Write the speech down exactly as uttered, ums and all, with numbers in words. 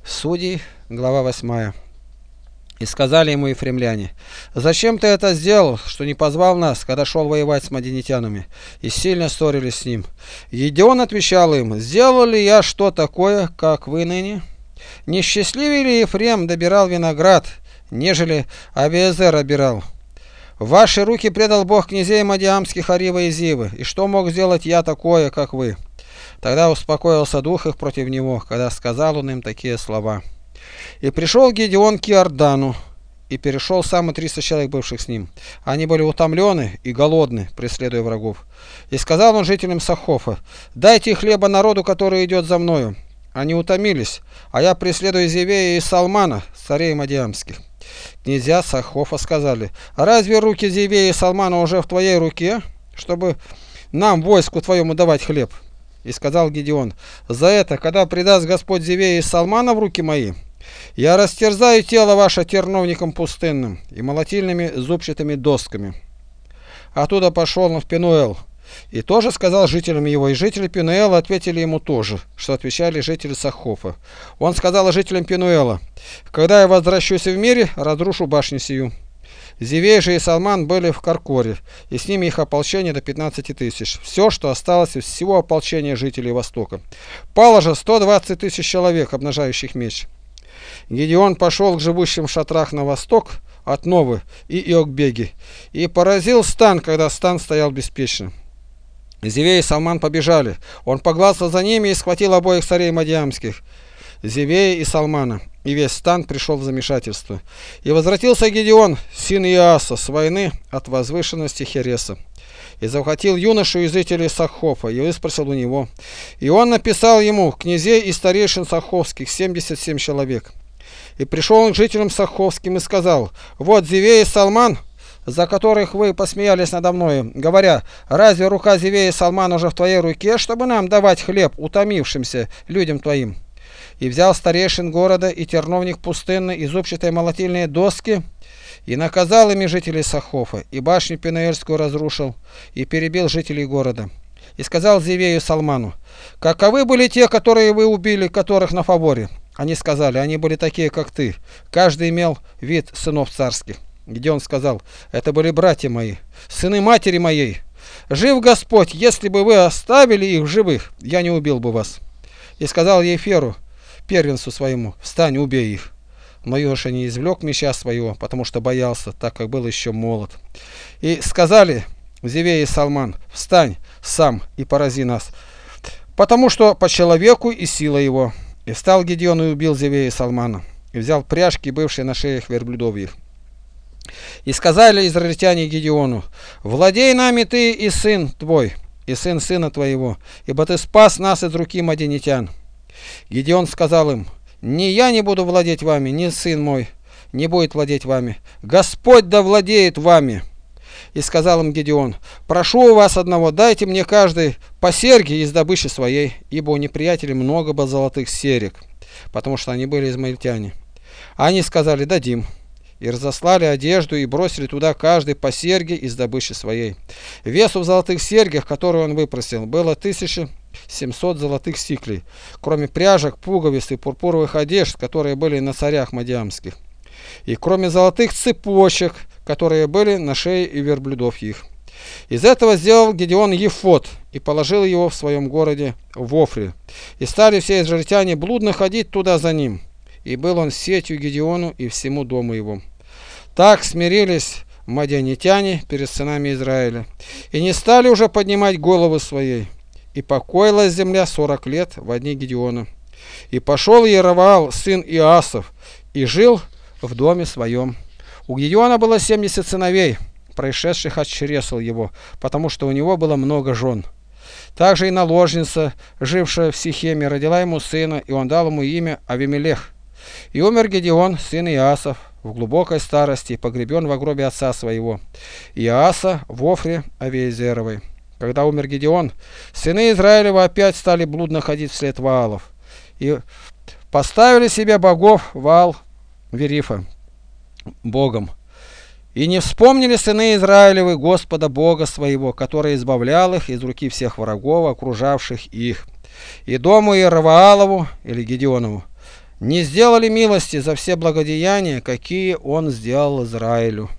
Судей, глава восьмая. И сказали ему ефремляне: «Зачем ты это сделал, что не позвал нас, когда шел воевать с мадианитянами?» И сильно ссорились с ним. Гедеон отвечал им: «Сделал ли я что такое, как вы ныне? Не счастливее ли Ефрем добирал виноград, нежели Авиезер обирал? В ваши руки предал Бог князей Мадиамских, Арива и Зивы, и что мог сделать я такое, как вы?» Тогда успокоился дух их против него, когда сказал он им такие слова. И пришел Гедеон к Иордану, и перешел сам и триста человек, бывших с ним. Они были утомлены и голодны, преследуя врагов. И сказал он жителям Сахофа: «Дайте хлеба народу, который идет за мною». Они утомились, а я преследую Зевея и Салмана, царей Мадиамских. Князья Сахофа сказали: «Разве руки Зевея и Салмана уже в твоей руке, чтобы нам, войску твоему, давать хлеб?» И сказал Гедеон: «За это, когда предаст Господь Зевея и Салмана в руки мои, я растерзаю тело ваше терновником пустынным и молотильными зубчатыми досками». Оттуда пошел он в Пенуэл, и тоже сказал жителям его, и жители Пенуэла ответили ему тоже, что отвечали жители Сахофа. Он сказал жителям Пенуэла: «Когда я возвращусь в мире, разрушу башню сию». Зевей же и Салман были в Каркоре, и с ними их ополчение до пятнадцати тысяч. Все, что осталось из всего ополчения жителей Востока. Пало же сто двадцать тысяч человек, обнажающих меч. Гедеон пошел к живущим в шатрах на восток от Новы и Иокбеги, и поразил стан, когда стан стоял беспечно. Зевей и Салман побежали. Он погнался за ними и схватил обоих царей Мадиамских, Зевея и Салмана, и весь стан пришел в замешательство. И возвратился Гедеон, сын Иоаса, с войны от возвышенности Хереса, и захватил юношу из жителей Сахофа, и выспросил у него. И он написал ему князей и старейшин саховских, семьдесят семь человек. И пришел он к жителям саховским и сказал: «Вот Зевей и Салман, за которых вы посмеялись надо мною, говоря: разве рука Зевея и Салмана уже в твоей руке, чтобы нам давать хлеб утомившимся людям твоим?» И взял старейшин города и терновник пустынный и зубчатые молотильные доски, и наказал ими жителей Сахофа, и башню Пенуэльскую разрушил, и перебил жителей города. И сказал Зевею Салману: «Каковы были те, которые вы убили, которых на фаворе?» Они сказали: «Они были такие, как ты, каждый имел вид сынов царских». Гедеон сказал: «Это были братья мои, сыны матери моей. Жив Господь, если бы вы оставили их в живых, я не убил бы вас». И сказал Еферу, первенцу своему: «Встань, убей их». Но юноша не извлек меча своего, потому что боялся, так как был еще молод. И сказали Зевей и Салман: «Встань сам и порази нас, потому что по человеку и сила его». И встал Гедеон и убил Зевея и Салмана, и взял пряжки, бывшие на шеях верблюдовьих. И сказали израильтяне Гедеону: «Владей нами ты и сын твой, и сын сына твоего, ибо ты спас нас из руки мадианитян». Гедеон сказал им: «Ни я не буду владеть вами, ни сын мой не будет владеть вами. Господь да владеет вами». И сказал им Гедеон: «Прошу у вас одного, дайте мне каждый по серьге из добычи своей, ибо у неприятелей много было золотых серег, потому что они были измаильтяне». Они сказали: «Дадим». И разослали одежду, и бросили туда каждый по серьге из добычи своей. Весу в золотых серьгах, которые он выпросил, было тысяча семьсот золотых сиклей, кроме пряжек, пуговиц и пурпуровых одежд, которые были на царях мадиамских, и кроме золотых цепочек, которые были на шее и верблюдов их. Из этого сделал Гедеон ефод и положил его в своем городе в Офре. И стали все израильтяне блудно ходить туда за ним. И был он сетью Гедеону и всему дому его. Так смирились мадианитяне перед сынами Израиля, и не стали уже поднимать головы своей. И покоилась земля сорок лет во дни Гедеона. И пошел Иеровоам, сын Иасов, и жил в доме своем. У Гедеона было семьдесят сыновей, происшедших от чресл его, потому что у него было много жен. Также и наложница, жившая в Сихеме, родила ему сына, и он дал ему имя Авимелех. И умер Гедеон, сын Иасов, в глубокой старости, и погребен в гробе отца своего, Иаса в Офре Авиезеровой. Когда умер Гедеон, сыны Израилева опять стали блудно ходить вслед Ваалов, и поставили себе богов Ваал Верифа богом. И не вспомнили сыны Израилевы Господа Бога своего, который избавлял их из руки всех врагов, окружавших их. И дому Иеровоамову или Гедеонову не сделали милости за все благодеяния, какие он сделал Израилю.